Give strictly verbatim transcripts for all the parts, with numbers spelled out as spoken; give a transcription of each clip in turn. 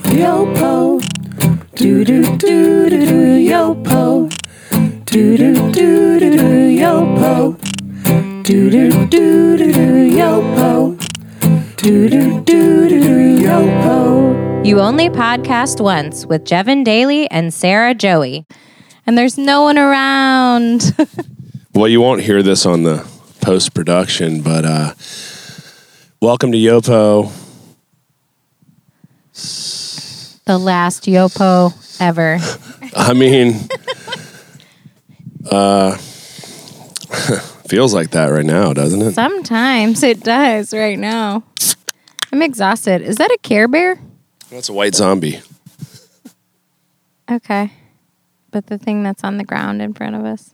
Yopo. Do do do do do Yopo. Do do do do do Yopo. Do do do do do Yopo. Do do do do do Yopo. You Only Podcast Once with Jevin Daly and Sarah Joey. And there's no one around. Well, you won't hear this on the post-production, but uh, welcome to Yopo. The last Yopo ever. I mean, uh, feels like that right now, doesn't it? Sometimes it does right now. I'm exhausted. Is that a Care Bear? That's a white zombie. Okay. But the thing that's on the ground in front of us.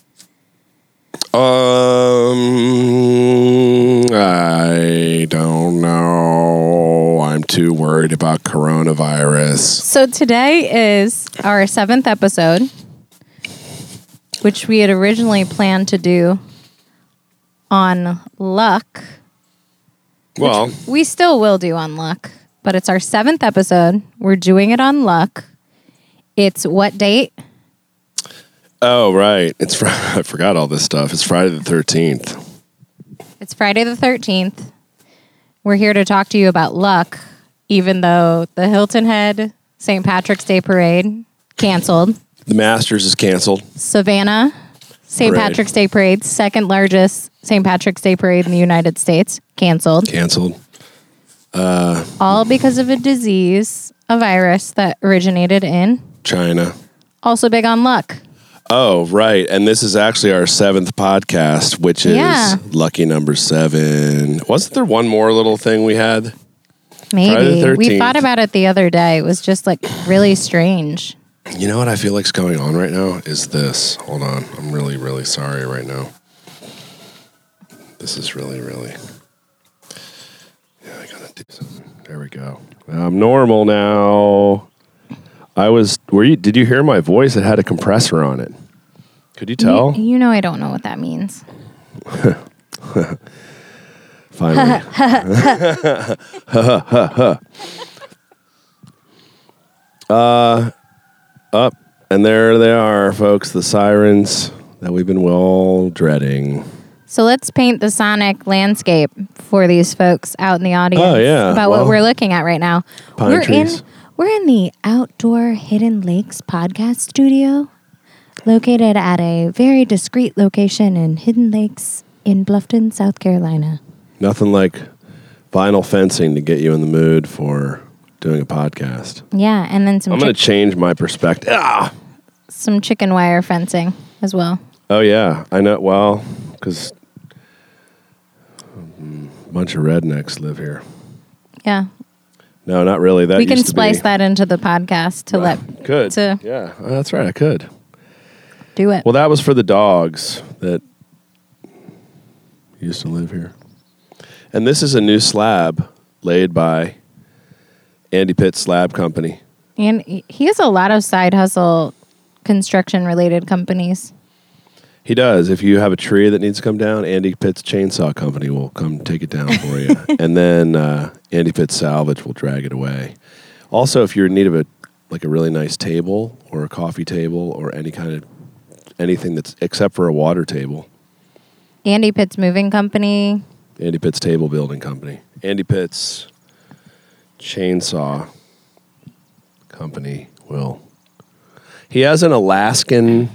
Um, I don't know. I'm too worried about coronavirus. So today is our seventh episode, which we had originally planned to do on luck. Well, We still will do on luck, but it's our seventh episode. We're doing it on luck. It's what date? oh, right. It's fr- I forgot all this stuff. It's Friday the thirteenth. It's Friday the thirteenth. We're here to talk to you about luck, even though the Hilton Head Saint Patrick's Day Parade canceled. The Masters is canceled. Savannah Saint Parade. Patrick's Day Parade, second largest Saint Patrick's Day Parade in the United States, canceled. Canceled. All because of a disease, a virus that originated in. China. Also big on luck. Oh, right. And this is actually our seventh podcast, which is Yeah. lucky number seven. Wasn't there one more little thing we had? Friday Maybe. the We thirteenth. thought about it the other day. It was just like really strange. You know what I feel like's going on right now? Is this. Hold on. I'm really, really sorry right now. This is really, really. Yeah, I gotta do something. There we go. I'm normal now. I was. Were you? Did you hear my voice? It had a compressor on it. Could you tell? You, you know I don't know what that means. Finally. uh, up. And there they are, folks, the sirens that we've been well dreading. So let's paint the sonic landscape for these folks out in the audience Oh, yeah. about Well, what we're looking at right now. pine we're trees. in we're in the Outdoor Hidden Lakes podcast studio, located at a very discreet location in Hidden Lakes in Bluffton, South Carolina. Nothing like vinyl fencing to get you in the mood for doing a podcast. Yeah, and then some I'm going chick- to change my perspective. Ah! some chicken wire fencing as well. Oh, yeah. I know. Well, because a bunch of rednecks live here. Yeah, No, not really. That we can used to splice be, that into the podcast to let Could. to- Yeah, oh, that's right. I could. do it. Well, that was for the dogs that used to live here. And this is a new slab laid by Andy Pitt Slab Company. And he has a lot of side hustle construction related companies. He does. If you have a tree that needs to come down, Andy Pitt's Chainsaw Company will come take it down for you. And then uh, Andy Pitt Salvage will drag it away. Also, if you're in need of a like a really nice table or a coffee table or any kind of anything that's except for a water table, Andy Pitt's Moving Company. Andy Pitt's Table Building Company. Andy Pitt's Chainsaw Company will. He has an Alaskan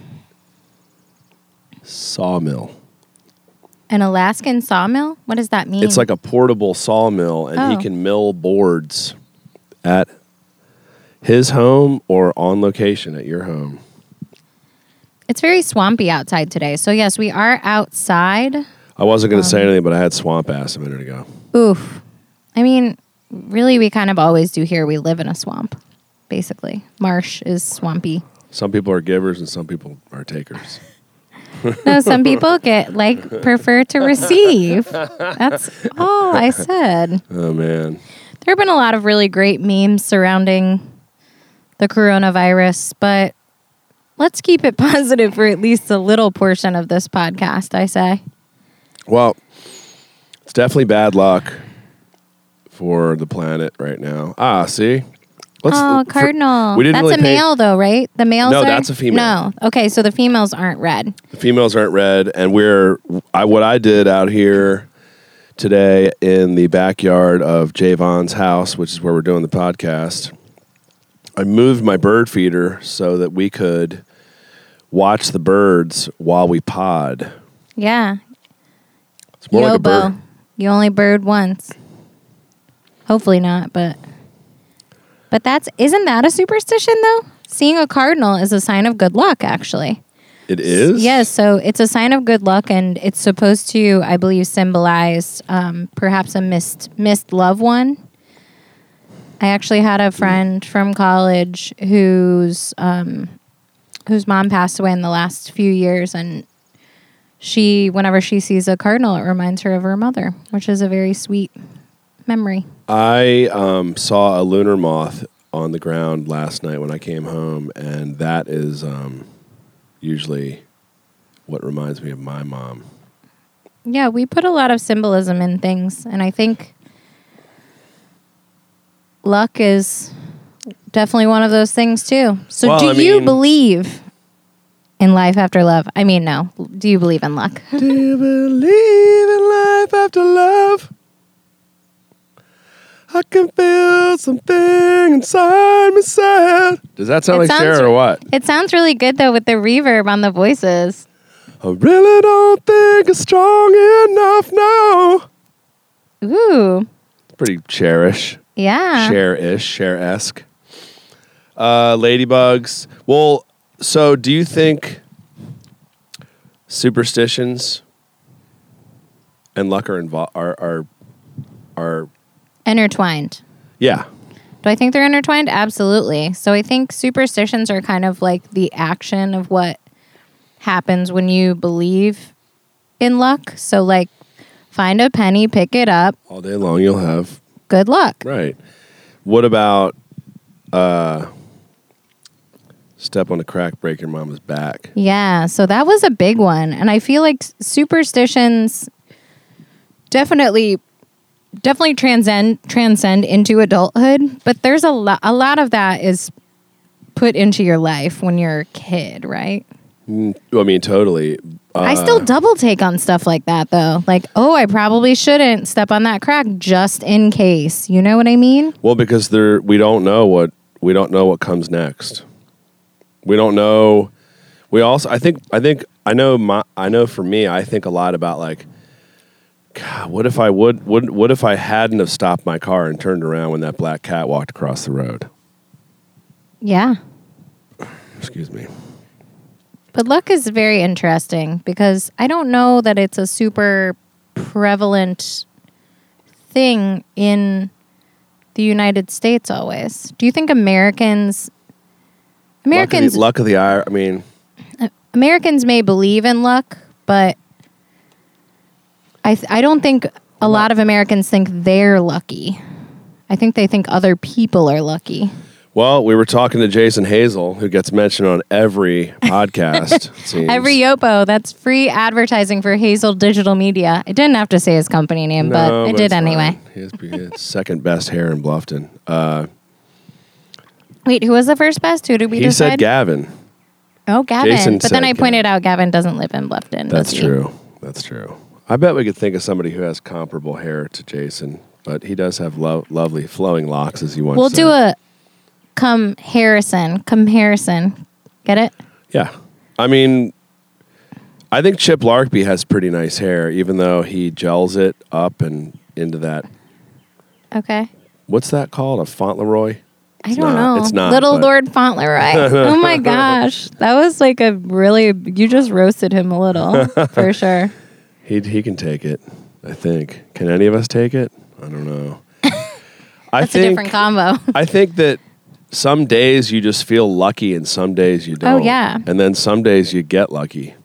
sawmill. An Alaskan sawmill? What does that mean? It's like a portable sawmill, and Oh. he can mill boards at his home or on location at your home. It's very swampy outside today. So, yes, we are outside. I wasn't going to say Um, anything, but I had swamp ass a minute ago. Oof. I mean, really, we kind of always do here. We live in a swamp, basically. Marsh is swampy. Some people are givers and some people are takers. No, some people get, like, prefer to receive. That's all I said. Oh, man. There have been a lot of really great memes surrounding the coronavirus, but let's keep it positive for at least a little portion of this podcast, I say. Well, it's definitely bad luck for the planet right now. Ah, see? Let's- Oh, for- cardinal. we didn't That's really a pay- male, though, right? The males No, are? that's a female. No. Okay, so the females aren't red. The females aren't red, and we're I, what I did out here today in the backyard of Javon's house, which is where we're doing the podcast. I moved my bird feeder so that we could watch the birds while we pod. Yeah. It's more Yo, like a bird. Bo. You only bird once. Hopefully not, but but that's isn't that a superstition though? Seeing a cardinal is a sign of good luck, actually. It is? Yes, so it's a sign of good luck, and it's supposed to, I believe, symbolize um, perhaps a missed missed loved one. I actually had a friend from college whose um, whose mom passed away in the last few years, and she, whenever she sees a cardinal, it reminds her of her mother, which is a very sweet memory. I um, saw a lunar moth on the ground last night when I came home, and that is um, usually what reminds me of my mom. Yeah, we put a lot of symbolism in things, and I think luck is definitely one of those things too. So Well, do I you mean- believe in life after love? I mean, no. Do you believe in luck? Do you believe in life after love? I can feel something inside me sad. Does that sound It like sounds- Sarah or what? It sounds really good though with the reverb on the voices. I really don't think it's strong enough now. Ooh. Pretty cherish. Yeah. Share-ish, share-esque. Uh, ladybugs. Well, so do you think superstitions and luck are involved? Are, are are Intertwined. yeah? Do I think they're intertwined? Absolutely. So I think superstitions are kind of like the action of what happens when you believe in luck. So like find a penny, pick it up, All day long you'll have good luck. right. What about uh, step on a crack, break your mama's back? Yeah, so that was a big one. And I feel like s- superstitions definitely definitely transcend transcend into adulthood, but there's a lot a lot of that is put into your life when you're a kid, right? Mm, I mean, totally. Uh, I still double take on stuff like that though. Like, oh, I probably shouldn't step on that crack just in case. You know what I mean? Well, because there, we don't know what we don't know what comes next. We don't know. We also, I think, I think, I know. My, I know. For me, I think a lot about like, God, what if I would, would, what if I hadn't have stopped my car and turned around when that black cat walked across the road? Yeah. Excuse me. But luck is very interesting because I don't know that it's a super prevalent thing in the United States always. Do you think Americans Americans luck of the, luck of the eye. I mean, Americans may believe in luck, but I th- I don't think a lot of Americans think they're lucky. I think they think other people are lucky. well, we were talking to Jason Hazel, who gets mentioned on every podcast. it seems. Every Yopo, that's free advertising for Hazel Digital Media. I didn't have to say his company name, No, but I did it's anyway. fine. He has, he has second best hair in Bluffton. Uh, Wait, who was the first best? Who did we he decide? said Gavin. Oh, Gavin. Jason but then said I pointed out Gavin doesn't live in Bluffton. That's does he? true. That's true. I bet we could think of somebody who has comparable hair to Jason, but he does have lo- lovely flowing locks, as you once We'll said. do a comparison. Comparison. Get it? Yeah. I mean, I think Chip Larkby has pretty nice hair, even though he gels it up and into that. Okay. What's that called? A Fauntleroy? I It's don't not- know. it's not, Little but- Lord Fauntleroy. Oh my gosh. That was like a really, you just roasted him a little, for sure. He he can take it, I think. Can any of us take it? I don't know. I That's think, a different combo. I think that some days you just feel lucky and some days you don't. Oh, yeah. And then some days you get lucky.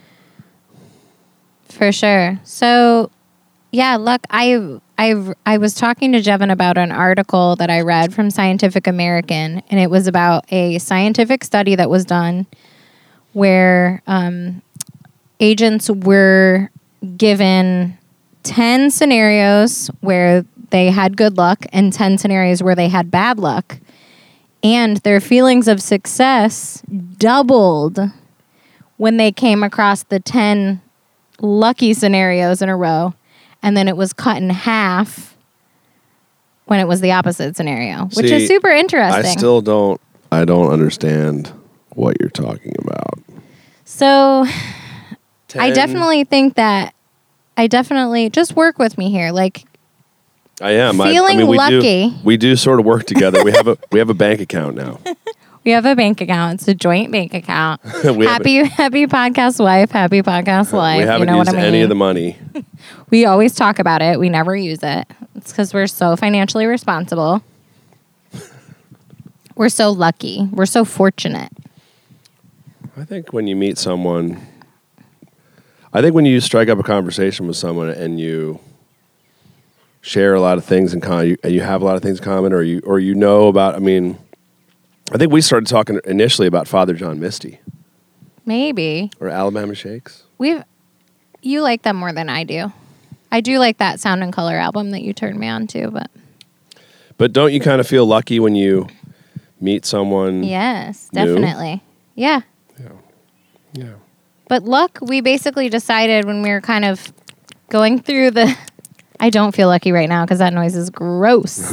For sure. So, yeah, look, I I I was talking to Jevin about an article that I read from Scientific American, and it was about a scientific study that was done where um, agents were given ten scenarios where they had good luck and ten scenarios where they had bad luck. And their feelings of success doubled when they came across the ten lucky scenarios in a row. And then it was cut in half when it was the opposite scenario, which See, is super interesting. I still don't, I don't understand what you're talking about. So ten I definitely think that, I definitely, just work with me here. Like, I am. I- feeling I, mean, we lucky. Do, we do sort of work together. We have a we have a bank account now. we have a bank account. It's a joint bank account. We happy, happy podcast wife, happy podcast life. We haven't you know used what I mean? any of the money. We always talk about it. We never use it. It's because we're so financially responsible. We're so lucky. We're so fortunate. I think when you meet someone, I think when you strike up a conversation with someone and you share a lot of things in common, you, you have a lot of things in common, or you or you know about. I mean, I think we started talking initially about Father John Misty Maybe. or Alabama Shakes. We've you like them more than I do. I do like that Sound and Color album that you turned me on to, but But don't you kind of feel lucky when you meet someone? yes, New? definitely. Yeah. Yeah. Yeah. But luck, we basically decided when we were kind of going through the I don't feel lucky right now because that noise is gross.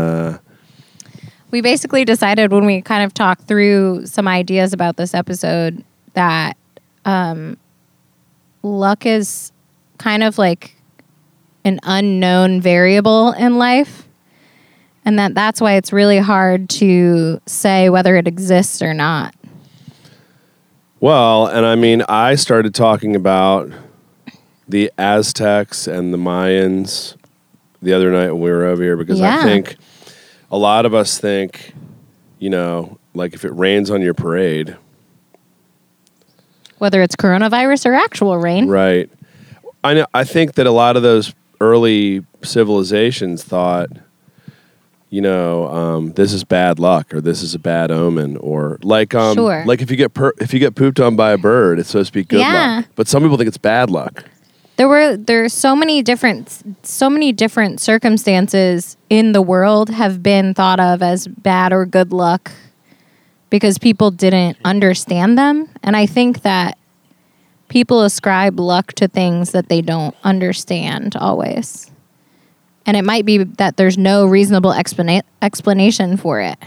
We basically decided when we kind of talked through some ideas about this episode that um, luck is kind of like an unknown variable in life, and that that's why it's really hard to say whether it exists or not. Well, and I mean, I started talking about the Aztecs and the Mayans the other night when we were over here because Yeah. I think a lot of us think, you know, like if it rains on your parade, Whether it's coronavirus or actual rain. right? I know. I think that a lot of those early civilizations thought, you know, um, this is bad luck, or this is a bad omen, or like, um, Sure. like if you get per- if you get pooped on by a bird, it's supposed to be good Yeah. luck. But some people think it's bad luck. There were there's so many different so many different circumstances in the world have been thought of as bad or good luck because people didn't understand them, and I think that people ascribe luck to things that they don't understand always. And it might be that there's no reasonable explana- explanation for it.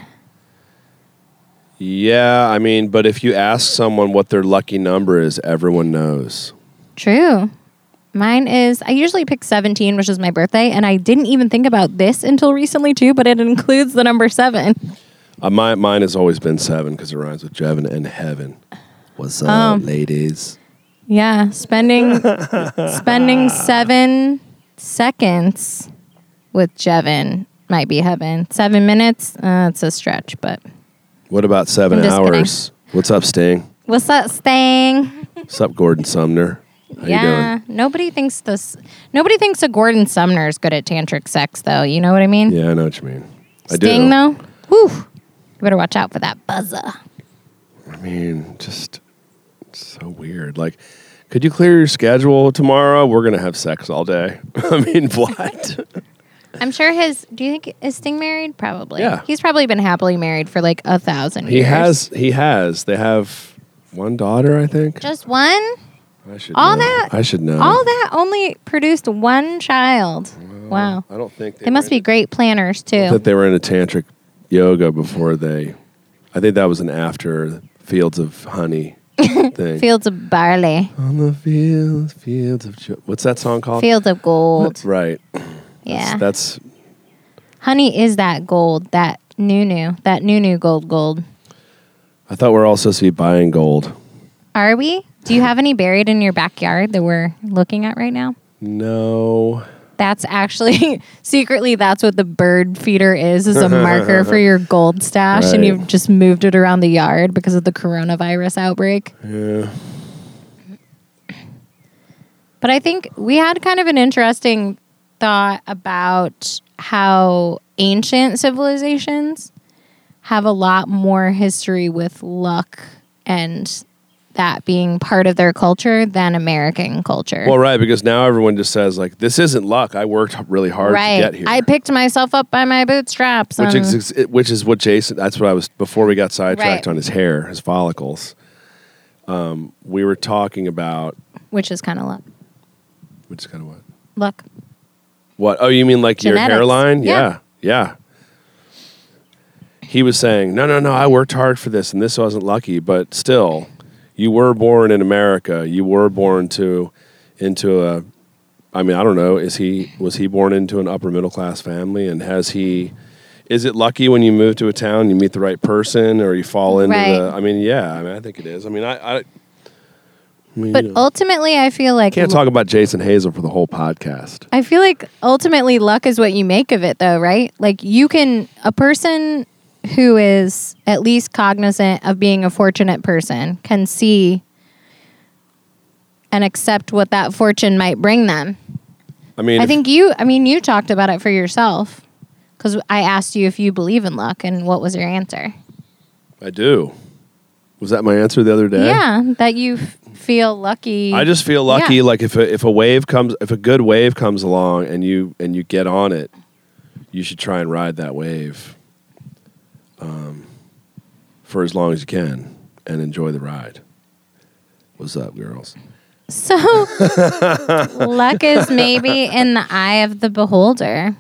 Yeah, I mean, but if you ask someone what their lucky number is, everyone knows. True. Mine is, I usually pick seventeen, which is my birthday, and I didn't even think about this until recently too, but it includes the number seven. Uh, my, mine has always been seven because it rhymes with Jevin and heaven. What's up, Um, ladies? Yeah, spending spending seven seconds with Jevin might be heaven. Seven minutes, uh, it's a stretch, but What about seven I'm just hours? What's up, Sting? what's up, Stang? What's up, Gordon Sumner? How you Yeah, nobody thinks this. Nobody thinks a Gordon Sumner is good at tantric sex, though. You know what I mean? doing? Yeah, I know what you mean. I Sting, do. though, whew, you better watch out for that buzzer. I mean, just it's so weird. Like, could you clear your schedule tomorrow? We're gonna have sex all day. I mean, what? I'm sure his. Do you think is Sting married? Probably. Yeah. He's probably been happily married for like a thousand he years. has. He has. They have one daughter, I think. Just one. I should All know. that- I should know. All that only produced one child. Wow. I don't think they, They must were be in- great planners too. that they were into tantric yoga before they. I think that was an after Fields of Honey thing. Fields of barley, On the fields, fields of jo- what's that song called? fields of gold. Right. Yeah. That's, that's Honey is that gold, that new new, that new new gold gold. I thought we were all supposed to be buying gold. Are we? Do you have any buried in your backyard that we're looking at right now? No. That's actually secretly that's what the bird feeder is, is a marker for your gold stash, and Right. you've just moved it around the yard because of the coronavirus outbreak. Yeah. But I think we had kind of an interesting thought about how ancient civilizations have a lot more history with luck and that being part of their culture than American culture. Well, right, because now everyone just says like, "This isn't luck. I worked really hard right. to get here. I picked myself up by my bootstraps." Which and- is which is what Jason. That's what I was before we got sidetracked Right. on his hair, his follicles. Um, we were talking about which is kind of luck. which is kind of what. Luck. What? Oh, you mean like your Genetics. hairline? Yeah. yeah, yeah. He was saying, "No, no, no. I worked hard for this, and this wasn't lucky, but still." You were born in America. You were born to into a. I mean, I don't know. Is he was he born into an upper middle class family? And has he? Is it lucky when you move to a town, you meet the right person, or you fall into Right. the? I mean, yeah. I mean, I think it is. I mean, I. I, I mean, But you know, ultimately, I feel like can't talk about Jason Hazel for the whole podcast. I feel like ultimately luck is what you make of it, though, right? Like you can a person who is at least cognizant of being a fortunate person can see and accept what that fortune might bring them. I mean, I if- think you, I mean, you talked about it for yourself because I asked you if you believe in luck and what was your answer? I do. Was that my answer the other day? Yeah, that you f- feel lucky. I just feel lucky. Yeah. Like if a, if a wave comes, if a good wave comes along and you and you get on it, you should try and ride that wave, um, for as long as you can and enjoy the ride. What's up, girls? So luck is maybe in the eye of the beholder.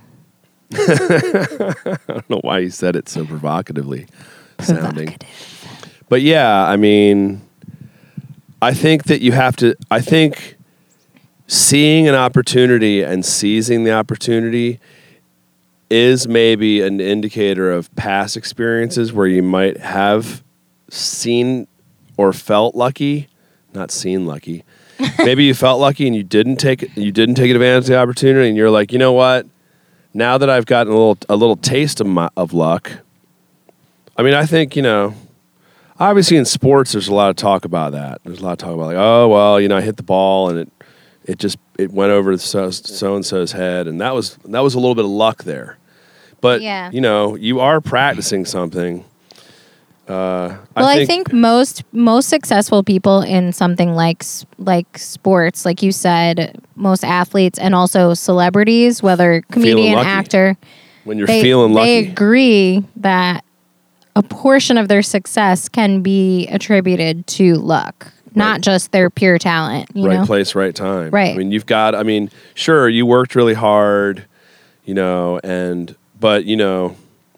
I don't know why you said it so provocatively sounding. But yeah, I mean, I think that you have to, I think seeing an opportunity and seizing the opportunity is maybe an indicator of past experiences where you might have seen or felt lucky, not seen lucky. Maybe you felt lucky and you didn't take you didn't take advantage of the opportunity, and you're like, you know what? Now that I've gotten a little a little taste of my, of luck, I mean, I think you know. Obviously, in sports, there's a lot of talk about that. There's a lot of talk about like, oh well, you know, I hit the ball and it, it just it went over so so and so's head, and that was that was a little bit of luck there. But Yeah. you know, you are practicing something. Uh, Well, I I think, think most most successful people in something like s- like sports, like you said, most athletes and also celebrities, whether comedian, lucky. actor, when you're they feeling they lucky, agree that a portion of their success can be attributed to luck, not Right. just their pure talent. You right know, place, right time. Right. I mean, you've got. I mean, sure, you worked really hard, you know, and but you know.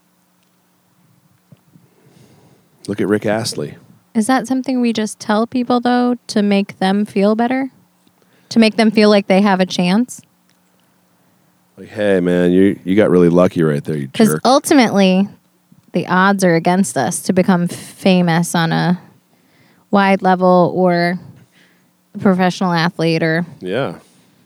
Look at Rick Astley. is that something we just tell people though to make them feel better, to make them feel like they have a chance? Like, hey, man, you you got really lucky right there, you Because jerk. ultimately, the odds are against us to become famous on a wide level or a professional athlete, or Yeah.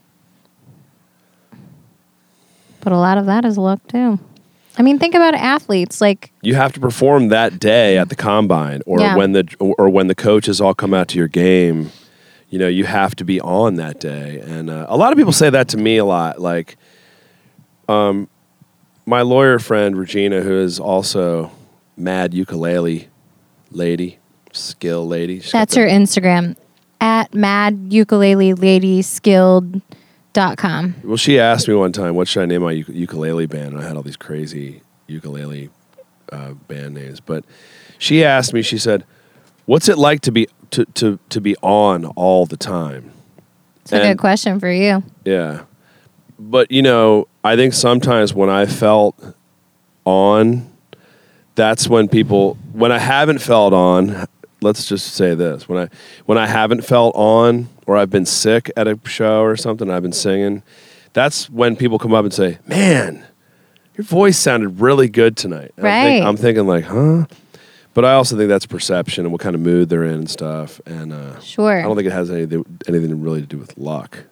but a lot of that is luck too. I mean, think about athletes like You have to perform that day at the combine, or Yeah. when the or, or when the coaches all come out to your game. You know, you have to be on that day, and uh, a lot of people say that to me a lot. Like, um, my lawyer friend Regina, who is also mad ukulele lady, skill lady. She's got that's the- her Instagram at mad ukulele lady skilled dot com. Well, she asked me one time, what should I name my uk- ukulele band? And I had all these crazy ukulele uh, band names. But she asked me, she said, what's it like to be to, to, to be on all the time? It's a And- good question for you. Yeah. But, you know, I think sometimes when I felt on, that's when people, when I haven't felt on, let's just say this, when I when I haven't felt on, or I've been sick at a show or something, I've been singing, that's when people come up and say, man, your voice sounded really good tonight. And I'm, think- Right. I'm thinking like, huh? But I also think that's perception and what kind of mood they're in and stuff. And uh, Sure. I don't think it has anything, anything really to do with luck.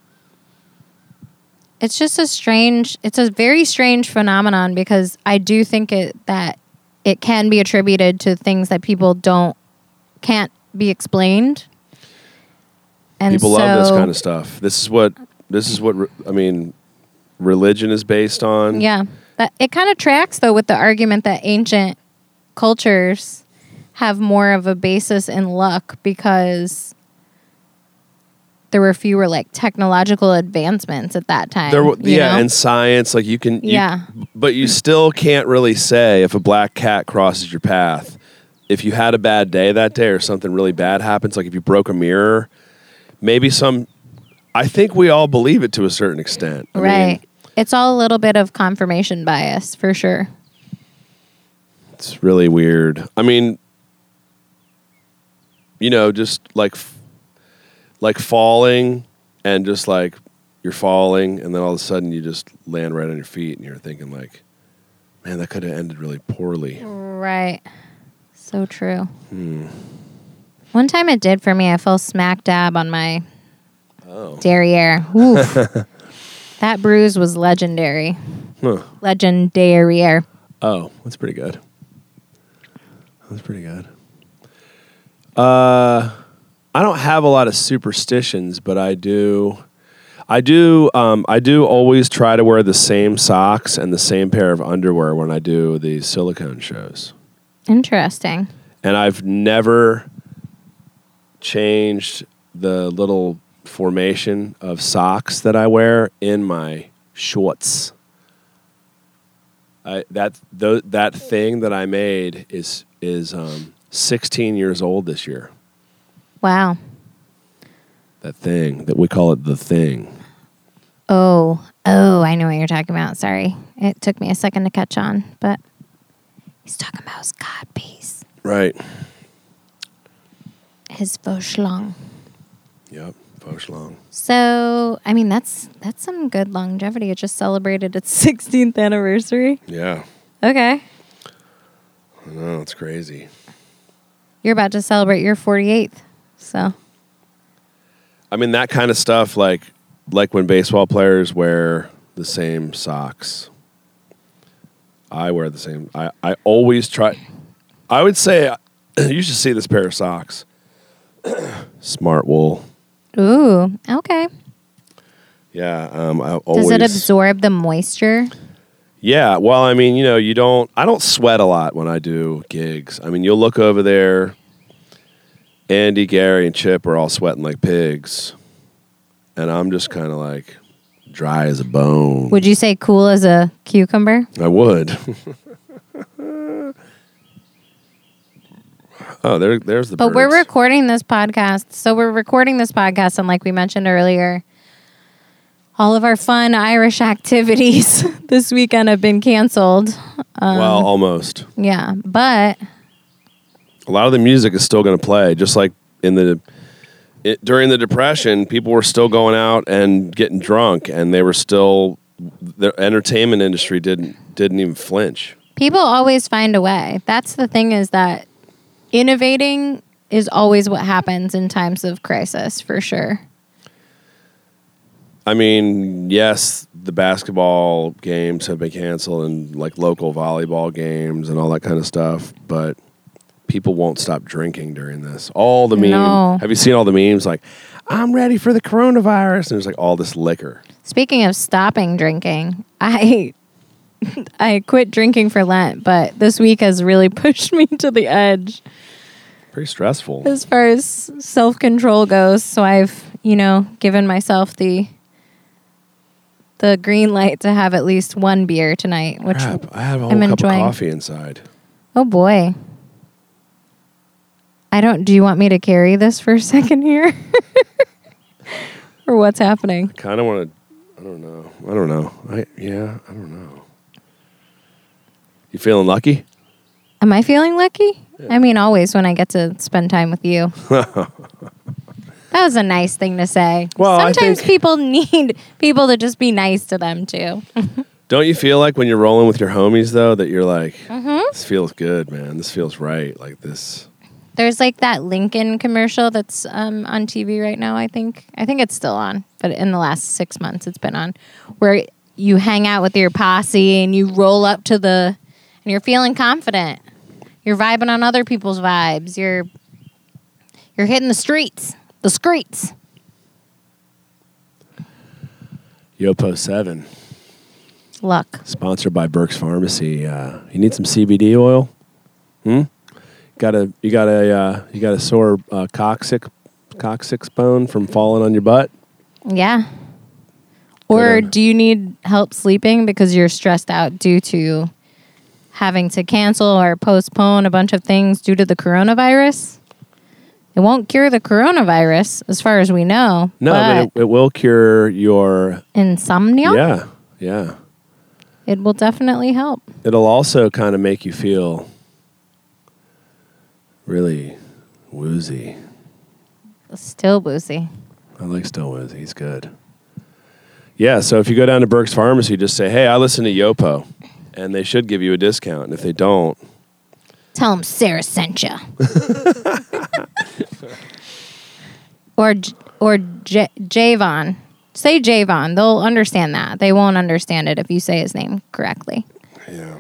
It's just a strange, it's a very strange phenomenon because I do think it that it can be attributed to things that people don't, can't be explained. And People so, love this kind of stuff. This is what, this is what, re- I mean, religion is based on. Yeah. That, it kind of tracks, though, with the argument that ancient cultures have more of a basis in luck because there were fewer like technological advancements at that time. There, w- you yeah, know? and science, like you can, you, Yeah. but you still can't really say if a black cat crosses your path. If you had a bad day that day or something really bad happens, like if you broke a mirror, maybe some. I think we all believe it to a certain extent. I right. mean, it's all a little bit of confirmation bias for sure. it's really weird. I mean, you know, just like, like falling and just like you're falling and then all of a sudden you just land right on your feet and you're thinking like, man, that could have ended really poorly. Right. So true. Hmm. One time it did for me. I fell smack dab on my Oh. derriere. Oof. That bruise was legendary. Huh. Legendary. Oh, that's pretty good. That's pretty good. Uh, I don't have a lot of superstitions, but I do. I do. Um, I do always try to wear the same socks and the same pair of underwear when I do these silicone shows. Interesting. And I've never changed the little formation of socks that I wear in my shorts. I, that th- that thing that I made is is um, sixteen years old this year. Wow. That thing that we call it the thing. Oh, oh, I know what you're talking about. Sorry. It took me a second to catch on, but he's talking about his cod piece. Right. His Fauchelon. Yep. Fauchelon. So, I mean, that's that's some good longevity. It just celebrated its sixteenth anniversary. Yeah. Okay. I know, it's crazy. You're about to celebrate your forty-eighth. So, I mean, that kind of stuff, like like when baseball players wear the same socks. I wear the same. I, I always try. I would say you should see this pair of socks. Smart wool. ooh, okay. Yeah. Um, I always, Does it absorb the moisture? Yeah. Well, I mean, you know, you don't. I don't sweat a lot when I do gigs. I mean, you'll look over there. Andy, Gary, and Chip are all sweating like pigs, and I'm just kind of like dry as a bone. Would you say cool as a cucumber? I would. Oh, there, there's the But birds. we're recording this podcast. So we're recording this podcast, and like we mentioned earlier, all of our fun Irish activities this weekend have been canceled. Um, well, almost. yeah, but A lot of the music is still going to play, just like in the it, during the Depression, people were still going out and getting drunk, and they were still the entertainment industry didn't didn't even flinch. people always find a way. That's the thing, is that innovating is always what happens in times of crisis, for sure. I mean, yes, the basketball games have been canceled and like local volleyball games and all that kind of stuff, but people won't stop drinking during this. All the memes. No. Have you seen all the memes? Like, I'm ready for the coronavirus. And there's like all this liquor. Speaking of stopping drinking, I I quit drinking for Lent, but this week has really pushed me to the edge Pretty stressful. as far as self-control goes. So I've, you know, given myself the the green light to have at least one beer tonight, which Crap, I have a whole I'm cup enjoying. of coffee inside. Oh boy. I don't do you want me to carry this for a second here? Or what's happening? Kind of want to, I don't know. I don't know. I Yeah, I don't know. You feeling lucky? Am I feeling lucky? I mean, always when I get to spend time with you. That was a nice thing to say. Well, I Sometimes think- people need people to just be nice to them too. Don't you feel like when you're rolling with your homies, though, that you're like, Mm-hmm. this feels good, man. This feels right. Like this. There's like that Lincoln commercial that's um, on T V right now. I think I think it's still on, but in the last six months it's been on, where you hang out with your posse and you roll up to the, and you're feeling confident. You're vibing on other people's vibes. You're you're hitting the streets, the streets. Yopo seven, Luck. sponsored by Burke's Pharmacy. Uh, you need some C B D oil? Hmm? got a you got a uh, you got a sore uh, coccyx coccyx bone from falling on your butt. Yeah. Or Good. do you need help sleeping because you're stressed out due to having to cancel or postpone a bunch of things due to the coronavirus? It won't cure the coronavirus, as far as we know. No, but, it, it will cure your insomnia? yeah, yeah. It will definitely help. It'll also kind of make you feel really woozy. Still woozy. I like Still Woozy. He's good. Yeah, so if you go down to Burke's Pharmacy, just say, hey, I listen to Yopo. And they should give you a discount. And if they don't, Tell them Sarah sent you. or J- or J- Javon. Say Javon. They'll understand that. They won't understand it if you say his name correctly. yeah.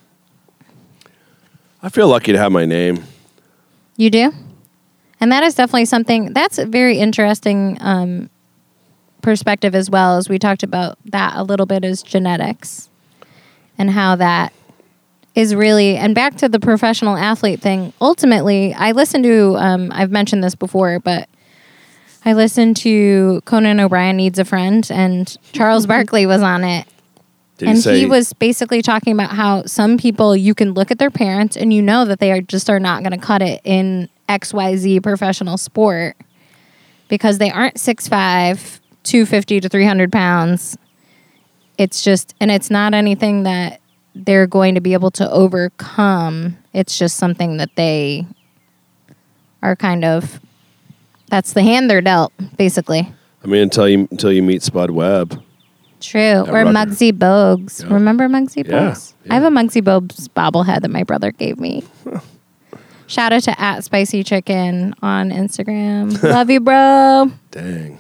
I feel lucky to have my name. You do? And that is definitely something, that's a very interesting um, perspective as well, as we talked about that a little bit, is genetics and how that is really, and back to the professional athlete thing, ultimately, I listened to, um, I've mentioned this before, but I listened to Conan O'Brien Needs a Friend, and Charles Barkley was on it. Did and he say he was basically talking about how some people, you can look at their parents and you know that they are just are not going to cut it in X Y Z professional sport because they aren't six five, two fifty to three hundred pounds. It's just, and it's not anything that they're going to be able to overcome. It's just something that they are kind of, that's the hand they're dealt, basically. I mean, until you until you meet Spud Webb. True. Or Rutgers. Muggsy Bogues. Yeah. Remember Muggsy Yeah, Bogues? yeah. I have a Muggsy Bogues bobblehead that my brother gave me. Shout out to at Spicy Chicken on Instagram. Love you, bro. Dang.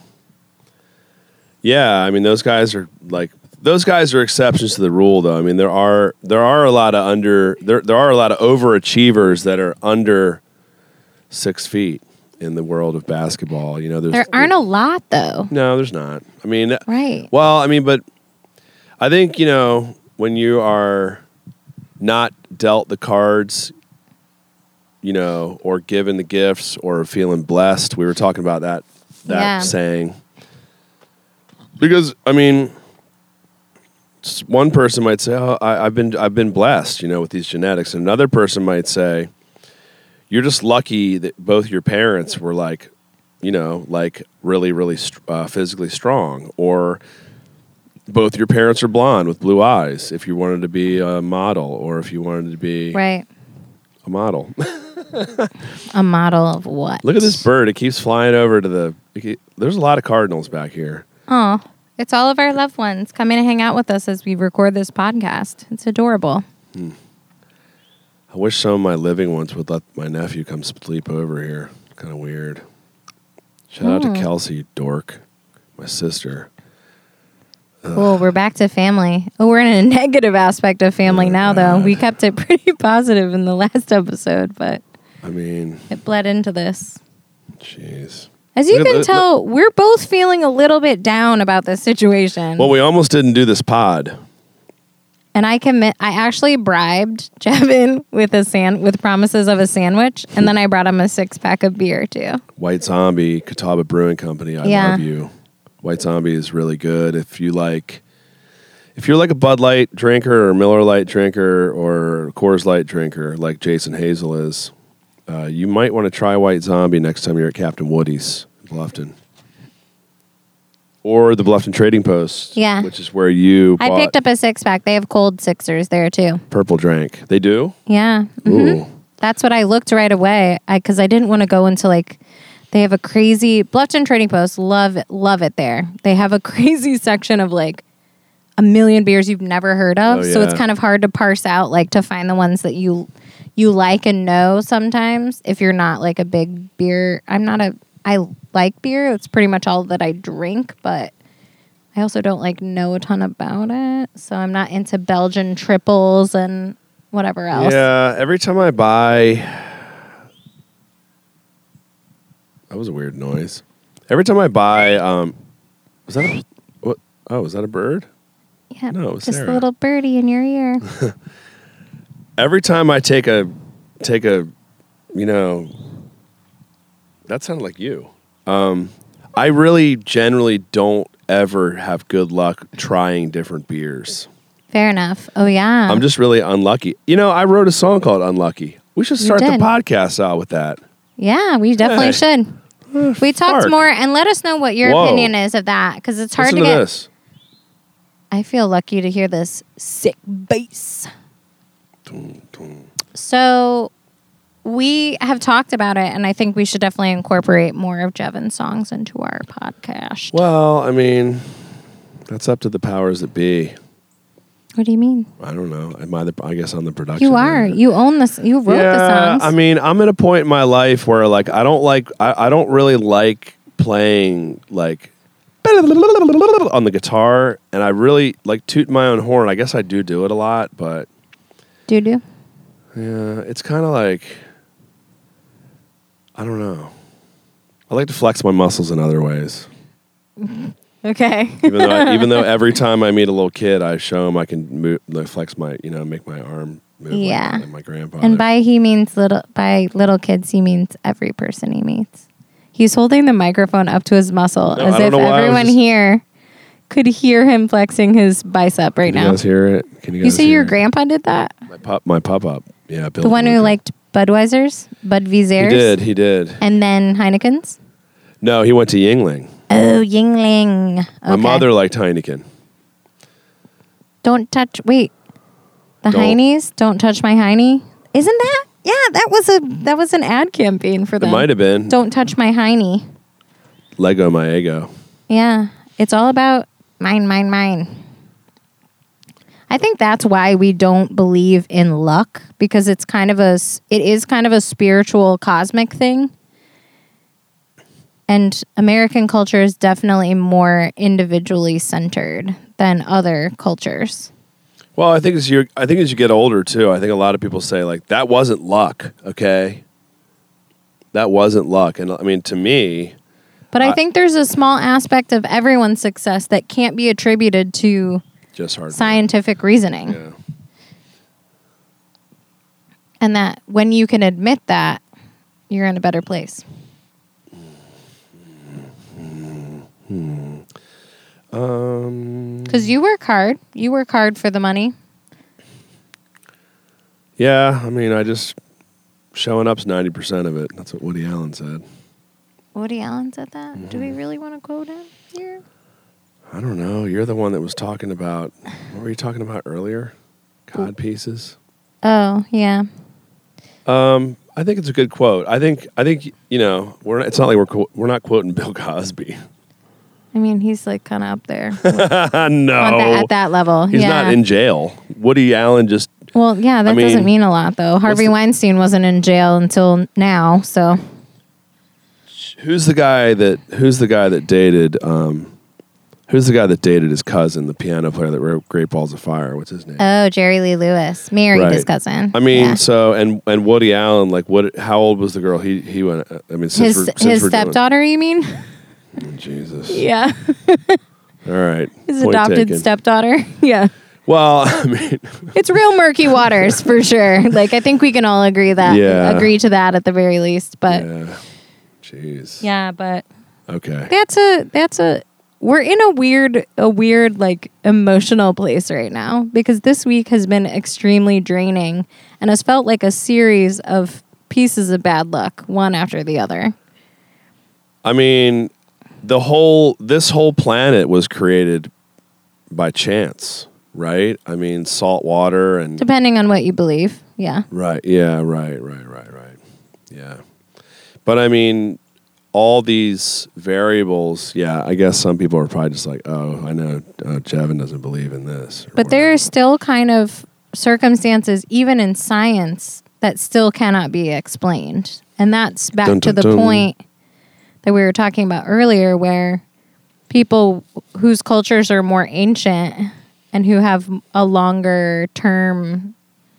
Yeah, I mean, those guys are like, those guys are exceptions to the rule, though. I mean, there are there are a lot of under there there are a lot of overachievers that are under six feet in the world of basketball. You know, there's There aren't a lot, though. no, there's not. I mean, Right. well, I mean, but I think, you know, when you are not dealt the cards, you know, or given the gifts or feeling blessed, we were talking about that that Yeah. saying. Because I mean, s- one person might say, "Oh, I, I've been I've been blessed," you know, with these genetics. And another person might say, "You're just lucky that both your parents were like, you know, like really, really st- uh, physically strong, or both your parents are blonde with blue eyes. If you wanted to be a model, or if you wanted to be Right. a model." A model of what? Look at this bird; it keeps flying over to the. it keep- There's a lot of cardinals back here. Oh, it's all of our loved ones coming to hang out with us as we record this podcast. It's adorable. I wish some of my living ones would let my nephew come sleep over here. Kind of weird. Shout out Hmm. to Kelsey, you dork, my sister. Cool. We're back to family. Oh, we're in a negative aspect of family Oh, now, though. God. We kept it pretty positive in the last episode, but I mean, it bled into this. jeez. As you Look at- can look- tell, we're both feeling a little bit down about this situation. Well, we almost didn't do this pod. And I commit. I actually bribed Jevin with a san with promises of a sandwich, and then I brought him a six pack of beer too. White Zombie, Catawba Brewing Company. I Yeah. love you. White Zombie is really good. If you like, if you're like a Bud Light drinker or Miller Light drinker or Coors Light drinker, like Jason Hazel is, uh, you might want to try White Zombie next time you're at Captain Woody's in Bluffton, or the Bluffton Trading Post. Yeah. which is where you I bought picked up a six pack. They have cold sixers there too. Purple Drank. They do. Yeah, mhm. Ooh. That's what I looked right away. I because I didn't want to go into like. They have a crazy Bluffton Trading Post. Love it, love it there. They have a crazy section of like a million beers you've never heard of. Oh, So it's yeah. kind of hard to parse out, like to find the ones that you you like and know. Sometimes if you're not like a big beer, I'm not a. I like beer. It's pretty much all that I drink, but I also don't like know a ton about it. So I'm not into Belgian triples and whatever else. Yeah, every time I buy, that was a weird noise. Every time I buy, um, was that a, what? Oh, was that a bird? Yeah, No, it was just Sarah. a little birdie in your ear. Every time I take a take a you know, that sounded like you. Um, I really generally don't ever have good luck trying different beers. Fair enough. Oh, yeah. I'm just really unlucky. You know, I wrote a song called Unlucky. We should You start the did. podcast out with that. Yeah, we definitely Hey. should. We talked Fark. more, and let us know what your Whoa. opinion is of that, because it's hard Listen to to get. this. I feel lucky to hear this sick bass. Dun, dun. So we have talked about it, and I think we should definitely incorporate more of Jevin's songs into our podcast. Well, I mean, that's up to the powers that be. What do you mean? I don't know. Am I the, I guess I'm the production. You are. manager. You own this. You wrote yeah, the songs. I mean, I'm at a point in my life where like I don't like I, I don't really like playing like on the guitar, and I really like toot my own horn. I guess I do do it a lot, but do do. yeah, it's kind of like I don't know. I like to flex my muscles in other ways. Okay. Even though, I, even though every time I meet a little kid, I show him I can move, like flex my, you know, make my arm move. Yeah. Like, like my grandfather. And by he means little by little kids, he means every person he meets. He's holding the microphone up to his muscle No, as I don't if know why I was everyone just- here could hear him flexing his bicep right Can you now. guys hear it? Can you guys You say hear your it? grandpa did that? My pop, my pop up. Yeah, Bill The one who Luca. liked Budweiser's, Budweisers, He did. He did. and then Heineken's. No, he went to Yingling. Oh, Yingling. Okay. My mother liked Heineken. Don't touch. Wait, the Don't- Heinies. Don't touch my Heine. Isn't that? Yeah, that was a that was an ad campaign for It them. might have been Don't touch my Heine. Lego my ego. Yeah, it's all about mine, mine, mine. I think that's why we don't believe in luck, because it's kind of a s- it is kind of a spiritual cosmic thing. And American culture is definitely more individually centered than other cultures. Well, I think as you I think as you get older too, I think a lot of people say like that wasn't luck, okay? That wasn't luck. And I mean to me, But I I- think there's a small aspect of everyone's success that can't be attributed to just hard. scientific reasoning. Yeah. And that when you can admit that, you're in a better place. Um Because you work hard. You work hard for the money. Yeah, I mean I just showing up's ninety percent of it. That's what Woody Allen said. Woody Allen said that. Do we Mm-hmm. really want to quote him here? I don't know. You're the one that was talking about what were you talking about earlier? Cod pieces. Oh, yeah. Um, I think it's a good quote. I think I think you know we're not, it's not like we're qu- we're not quoting Bill Cosby. I mean, he's like kind of up there no, on that, at that level. he's yeah. not in jail. Woody Allen just Well, yeah, that I mean, doesn't mean a lot, though. Harvey the- Weinstein wasn't in jail until now, so. who's the guy that who's the guy that dated um, who's the guy that dated his cousin, the piano player that wrote Great Balls of Fire? What's his name? Oh, Jerry Lee Lewis married Right. his cousin. I mean, Yeah. so and and Woody Allen, like, what? How old was the girl? He he went. uh, I mean, since his we're, since his we're doing- stepdaughter, you mean? Jesus. Yeah, All right. his Point adopted taken. stepdaughter. Yeah, Well, I mean, it's real murky waters for sure. Like I think we can all agree that Yeah. agree to that at the very least. But yeah, yeah. Jeez. but Okay. that's a that's a we're in a weird a weird like emotional place right now because this week has been extremely draining and has felt like a series of pieces of bad luck, one after the other. I mean, the whole this whole planet was created by chance, right? I mean, salt water and Depending on what you believe. Yeah. right. Yeah. Right. Right. Right. Right. Yeah. But I mean, all these variables. Yeah. I guess some people are probably just like, oh, I know uh, Jevin doesn't believe in this. or But there whatever. are still kind of circumstances, even in science, that still cannot be explained. And that's back Dun, to dun, the dun. point that we were talking about earlier, where people whose cultures are more ancient and who have a longer term,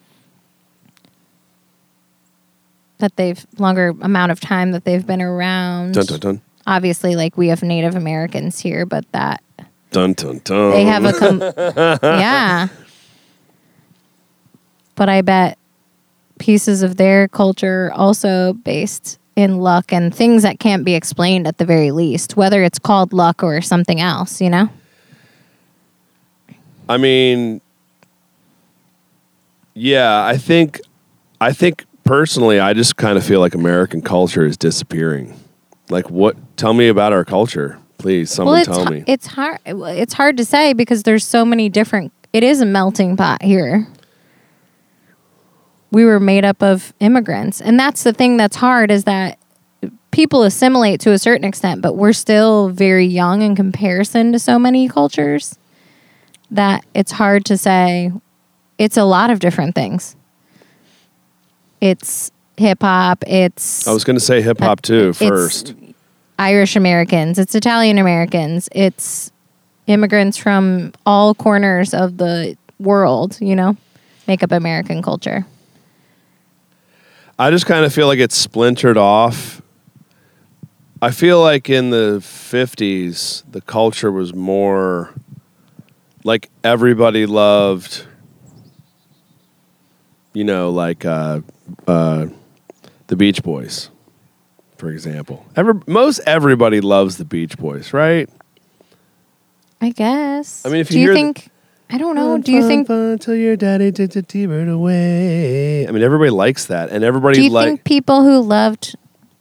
that they've longer amount of time that they've been around. Dun dun dun. Obviously, like we have Native Americans here, but that Dun dun dun. they have a com- yeah. But I bet pieces of their culture also based in luck and things that can't be explained at the very least, whether it's called luck or something else, you know? I mean, yeah, I think, I think personally, I just kind of feel like American culture is disappearing. Like, what? Tell me about our culture, please. Someone well, it's, tell hu- me. It's hard. It's hard to say because there's so many different. It is a melting pot here. We were made up of immigrants, and that's the thing that's hard is that people assimilate to a certain extent, but we're still very young in comparison to so many cultures that it's hard to say. It's a lot of different things. It's hip hop. It's I was going to say hip hop too it's first. Irish Americans. It's Italian Americans. It's immigrants from all corners of the world, you know, make up American culture. I just kind of feel like it's splintered off. I feel like in the fifties, the culture was more like everybody loved, you know, like uh, uh, the Beach Boys, for example. Every, most everybody loves the Beach Boys, right? I guess. I mean, if you do you hear the- think? I don't know. Do you think? Until your daddy did the T-bird away? I mean, everybody likes that, and everybody Do you like. think people who loved,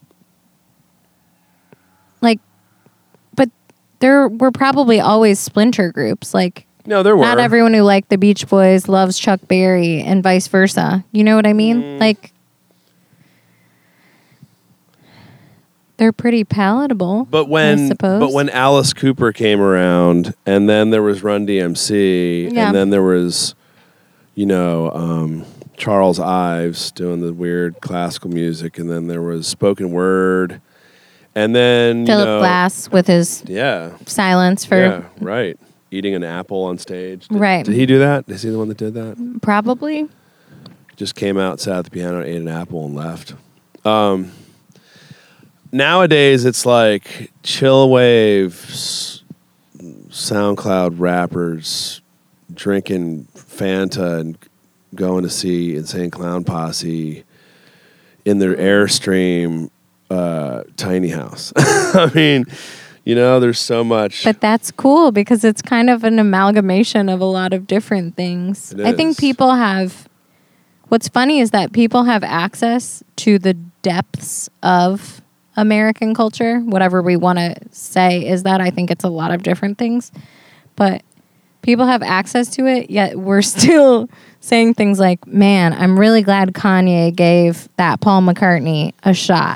like, but there were probably always splinter groups. Like, No, there were not everyone who liked the Beach Boys loves Chuck Berry, and vice versa. You know what I mean? Mm. Like, they're pretty palatable. But I when suppose. but when Alice Cooper came around, and then there was Run D M C, Yeah. and then there was, you know, um, Charles Ives doing the weird classical music, and then there was spoken word, and then Philip you know, Glass with his yeah, silence for yeah, right, eating an apple on stage. Did, Right. Did he do that? Is he the one that did that? probably. Just came out, sat at the piano, ate an apple, and left. Um, nowadays, it's like chill waves, SoundCloud rappers drinking Fanta and going to see Insane Clown Posse in their Airstream uh, tiny house. I mean, you know, there's so much. But that's cool because it's kind of an amalgamation of a lot of different things. It I think is. people have. What's funny is that people have access to the depths of American culture. Whatever we want to say is that I think it's a lot of different things. But people have access to it, yet we're still saying things like, man, I'm really glad Kanye gave that Paul McCartney a shot.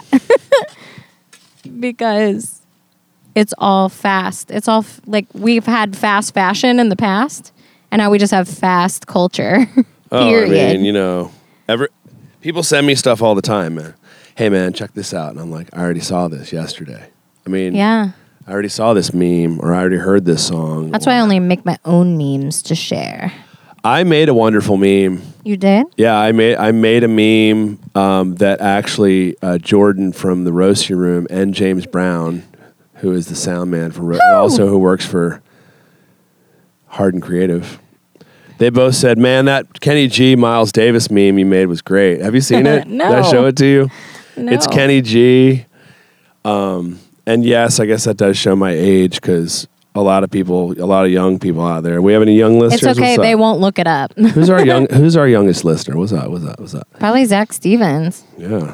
Because it's all fast. It's all f- like we've had fast fashion in the past, and now we just have fast culture. Oh, Period. I mean, you know, every people send me stuff all the time, man. Hey, man, check this out, and I'm like, I already saw this yesterday. I mean, Yeah. I already saw this meme, or I already heard this song. That's why I only make my own memes to share. I made a wonderful meme. You did? Yeah, I made I made a meme um, that actually uh, Jordan from the Roasty Room and James Brown, who is the sound man for Ro- and also who works for Hardin Creative. They both said, "Man, that Kenny G Miles Davis meme you made was great. Have you seen it? No. Did I show it to you? No. It's Kenny G. Um, and yes, I guess that does show my age because a lot of people, a lot of young people out there. We have any young It's listeners? okay. What's They up? won't look it up. Who's our young? Who's our youngest listener? What's up? What's up? What's up? Probably Zach Stevens. Yeah.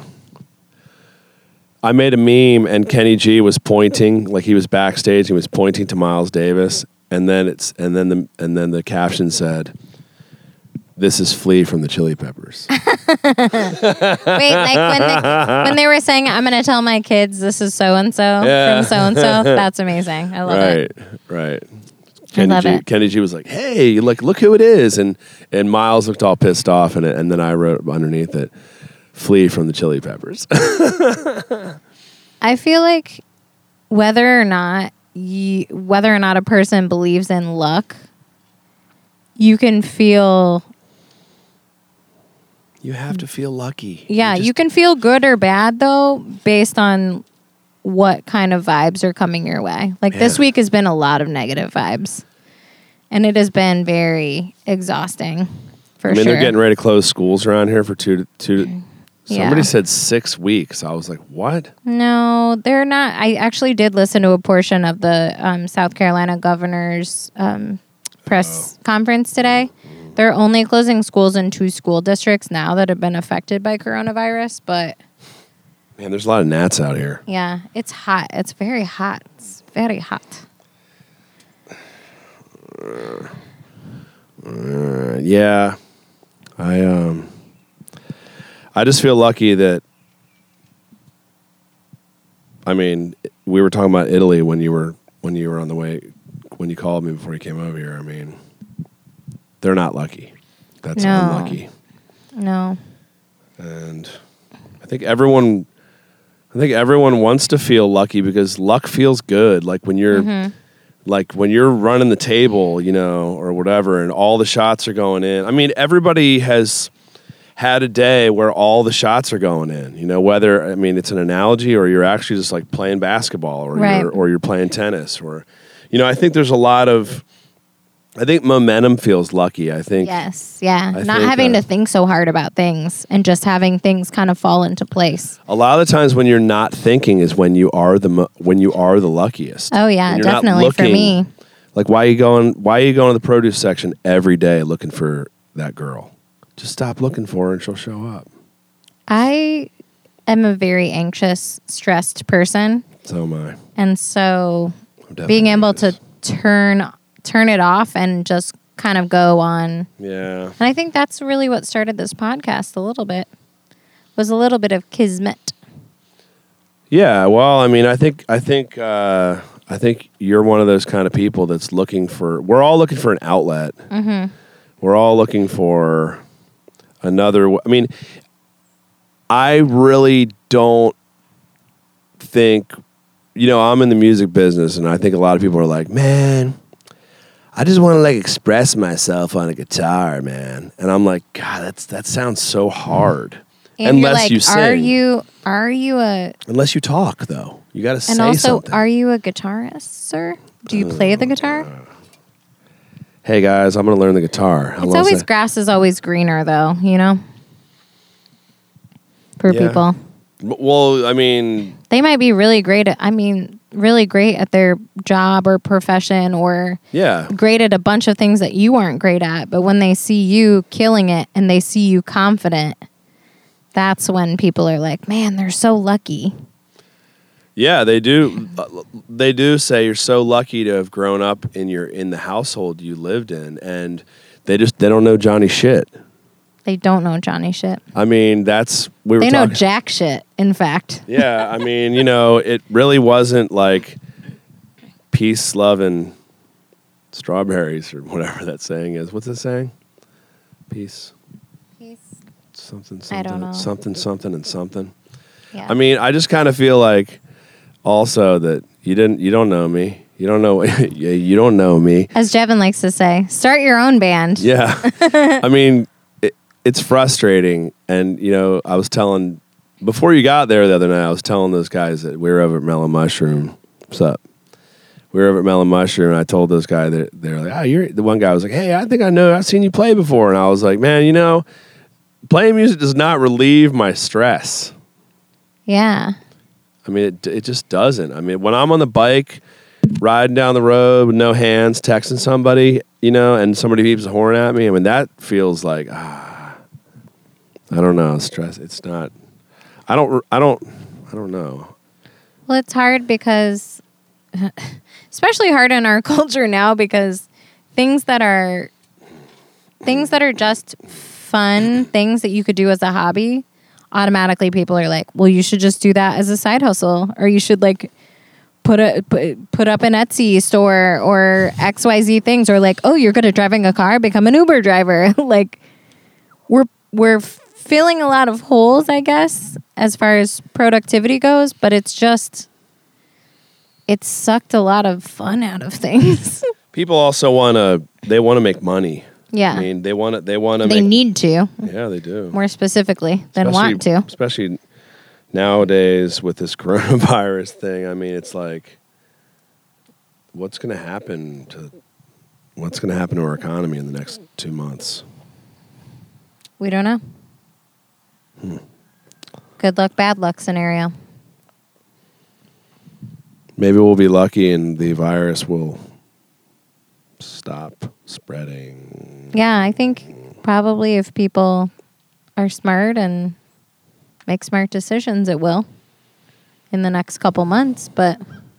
I made a meme and Kenny G was pointing, like he was backstage, he was pointing to Miles Davis, and then it's and then the and then the caption said, "This is Flea from the Chili Peppers." Wait, like when they, when they were saying, I'm going to tell my kids this is so-and-so Yeah. from so-and-so. That's amazing. I love right, it. right. Kenny love G, it. Kenny G was like, "Hey, like look who it is," and and Miles looked all pissed off, and it, and then I wrote underneath it, "Flea from the Chili Peppers." I feel like whether or not you, whether or not a person believes in luck, you can feel You have to feel lucky. yeah, just- you can feel good or bad though based on what kind of vibes are coming your way. Like this Yeah. week has been a lot of negative vibes. And it has been very exhausting for I mean, sure. they're getting ready to close schools around here for two to two. To, somebody Yeah. said six weeks. I was like, what? No, they're not. I actually did listen to a portion of the um, South Carolina governor's um, press conference today. They're only closing schools in two school districts now that have been affected by coronavirus. But Man, there's a lot of gnats out here. yeah, it's hot. It's very hot. It's very hot. Uh, yeah, I um, I just feel lucky that. I mean, we were talking about Italy when you were when you were on the way when you called me before you came over here. I mean, they're not lucky. That's No. unlucky, No. and I think everyone. I think everyone wants to feel lucky because luck feels good. Like when you're. Mm-hmm. Like when you're running the table, you know, or whatever, and all the shots are going in. I mean, everybody has had a day where all the shots are going in. You know, whether I mean it's an analogy or you're actually just like playing basketball or Right. you're, or you're playing tennis or, you know, I think there's a lot of. I think momentum feels lucky. I think. Yes. Yeah. I Not think, having uh, to think so hard about things and just having things kind of fall into place. A lot of the times when you're not thinking is when you are the mo- when you are the luckiest. Oh yeah, When you're not definitely for looking- me. Like why are you going? Why are you going to the produce section every day looking for that girl? Just stop looking for her and she'll show up. I am a very anxious, stressed person, So am I. and so I'm definitely being able anxious. to turn turn it off and just kind of go on. Yeah. And I think that's really what started this podcast a little bit. Was a little bit of kismet. Yeah. Well, I mean, I think I think uh, I think you're one of those kind of people that's looking for. We're all looking for an outlet. Mm-hmm. We're all looking for another. w- I mean, I really don't think. You know, I'm in the music business, and I think a lot of people are like, man. I just want to like express myself on a guitar, man. And I'm like, God, that's that sounds so hard. And you're Unless like, you sing. are you are you a Unless you talk, though, you got to say and also something. are you a guitarist, sir? Do you play the guitar? Hey guys, I'm gonna learn the guitar. How It's long is always that? grass is always greener, though. You know, for Yeah. people. Well, I mean, They might be really great at, I mean, really great at their job or profession or yeah, great at a bunch of things that you aren't great at. But when they see you killing it and they see you confident, that's when people are like, man, they're so lucky. yeah, they do. uh, They do say you're so lucky to have grown up in your in the household you lived in, and they just they don't know Johnny shit. They don't know Johnny shit. I mean, that's we were They know talking. jack shit, in fact. Yeah, I mean, you know, it really wasn't like peace, love, and strawberries or whatever that saying is. What's it saying? Peace, something, something, I don't know. something, something, and something. Yeah. I mean, I just kind of feel like also that you didn't, you don't know me. You don't know, yeah, you don't know me. As Jevin likes to say, start your own band. Yeah. I mean, it, it's frustrating. And, you know, I was telling, before you got there the other night, I was telling those guys that we were over at Mellow Mushroom. What's up? We were over at Mellow Mushroom, and I told those guys that they're like, oh, you're, the one guy was like, hey, I think I know, I've seen you play before. And I was like, man, you know, playing music does not relieve my stress. Yeah. I mean, it, it just doesn't. I mean, when I'm on the bike, riding down the road with no hands, texting somebody, you know, and somebody beeps a horn at me, I mean, that feels like, ah, I don't know, stress. It's not, I don't, I don't, I don't know. Well, it's hard because, especially hard in our culture now, because things that are, things that are just fun, things that you could do as a hobby, automatically people are like, well, you should just do that as a side hustle, or you should like put a put, put up an Etsy store or X Y Z things, or like, oh, you're good at driving a car, become an Uber driver. Like, we're we're filling a lot of holes, I guess, as far as productivity goes, but it's just it's sucked a lot of fun out of things. People also want to, they want to make money. Yeah. I mean, they want to, they want to They make, need to, yeah, they do. more specifically than Especially- want to. Especially nowadays with this coronavirus thing. I mean, it's like, what's going to happen to, what's going to happen to our economy in the next two months? We don't know. Hmm. Good luck, bad luck scenario. Maybe we'll be lucky and the virus will stop spreading. Yeah, I think probably if people are smart and make smart decisions, it will in the next couple months. But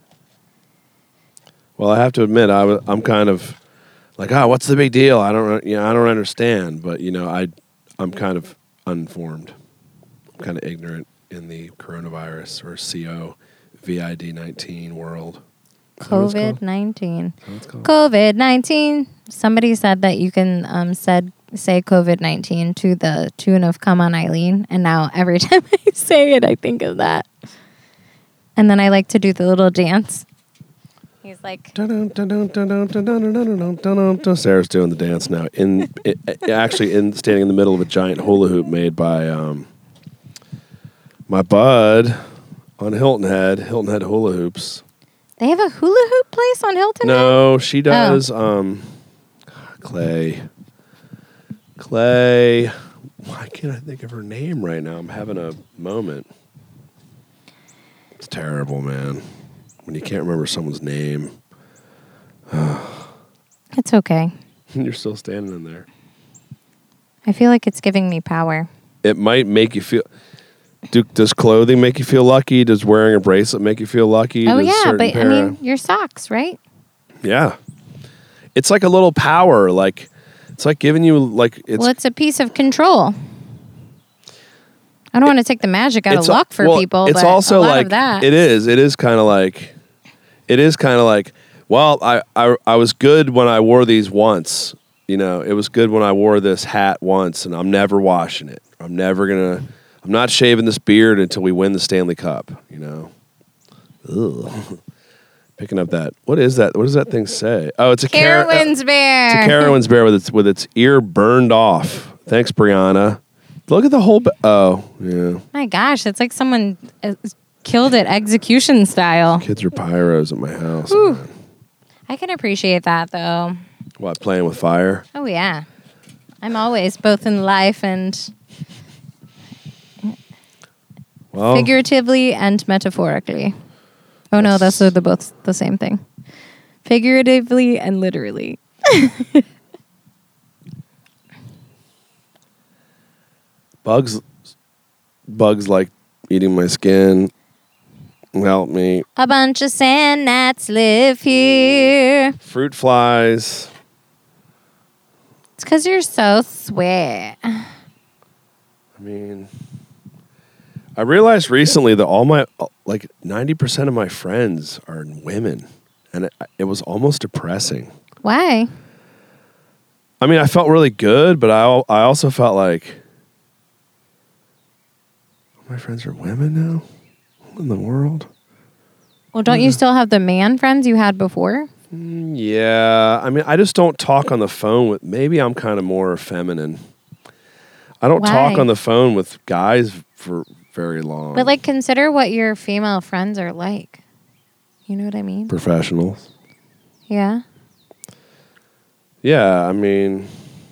Well, I have to admit, I w- I'm kind of like, oh, what's the big deal? I don't, you know, I don't understand. But you know, I, I'm kind of uninformed. I'm kind of ignorant in the coronavirus or C O V I D nineteen world. Is that what it's COVID called? nineteen. Is that what it's called? COVID nineteen. Somebody said that you can um, said say COVID nineteen to the tune of Come On Eileen. And now every time I say it, I think of that. And then I like to do the little dance. He's like, Dun-dun, dun-dun, dun-dun, dun-dun, dun-dun, dun-dun, dun. Sarah's doing the dance now. In it, actually, in standing in the middle of a giant hula hoop made by um, my bud on Hilton Head. Hilton Head hula hoops. they have a hula hoop place on Hilton Head? No, she does. Um, Clay. Clay. Why can't I think of her name right now? I'm having a moment. It's terrible, man. When you can't remember someone's name. It's okay. You're still standing in there. I feel like it's giving me power. It might make you feel. Do, does clothing make you feel lucky? Does wearing a bracelet make you feel lucky? Oh, Does yeah, certain but I pair of- mean, your socks, right? yeah. It's like a little power. Like it's like giving you like it's. Well, it's a piece of control. I don't want to take the magic out of it's luck for well, people, It's but also a lot like of that. it is. It is kind of like. It is kind of like. Well, I, I I was good when I wore these once. You know, it was good when I wore this hat once, and I'm never washing it. I'm never gonna. I'm not shaving this beard until we win the Stanley Cup. You know. Ugh. Picking up that. What is that? What does that thing say? Oh, it's a Car- Carowinds bear. It's a Carowinds bear with its with its ear burned off. Thanks, Brianna. Look at the whole. Ba- oh, yeah. My gosh, it's like someone uh, killed it execution style. Kids are pyros at my house. Whew. Man. I can appreciate that though. What, playing with fire? Oh yeah, I'm always both in life and Well, figuratively and metaphorically. Oh no, those are the both the same thing. Figuratively and literally. bugs, bugs like eating my skin. Help me. A bunch of sand gnats live here. Fruit flies. It's because you're so sweet. I mean, I realized recently that all my, like ninety percent of my friends are women. And it, it was almost depressing. Why? I mean, I felt really good, but I, al- I also felt like, my friends are women now? What in the world? Well, don't you still have the man friends you had before? Mm, Yeah, I mean, I just don't talk on the phone with. Maybe I'm kind of more feminine. I don't talk Why? on the phone with guys for very long. But like, consider what your female friends are like. You know what I mean? professionals. Yeah. Yeah, I mean,